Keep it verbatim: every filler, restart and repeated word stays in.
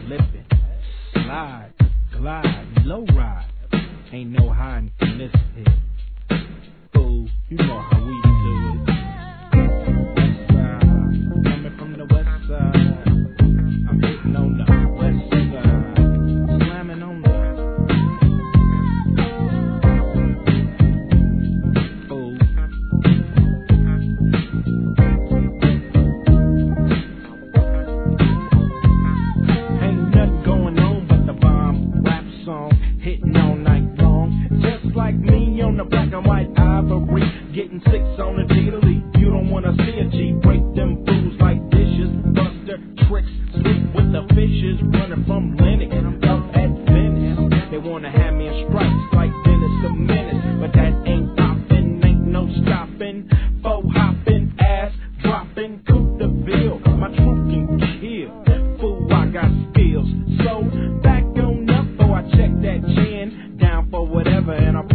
flipping, slide, glide, low ride. Ain't no hiding from this here. Fool, you know how we do it. West side, coming from the west side. I'm hitting on the west side, slamming on the fool. Ain't nothing going on but the bomb rap song hitting all night long. Just like me on the black and white ivory, getting six on the daily. You don't wanna see a G break them fools like dishes, buster tricks, sleep with the fishes, running from Lennox up at Venice. They wanna have me in stripes like Dennis the Menace, but that ain't poppin', ain't no stopping. Faux hopping, ass dropping, Coupe de Ville, my truth can kill. Fool, I got skills, so back on up, oh I check that chin, down for whatever, and I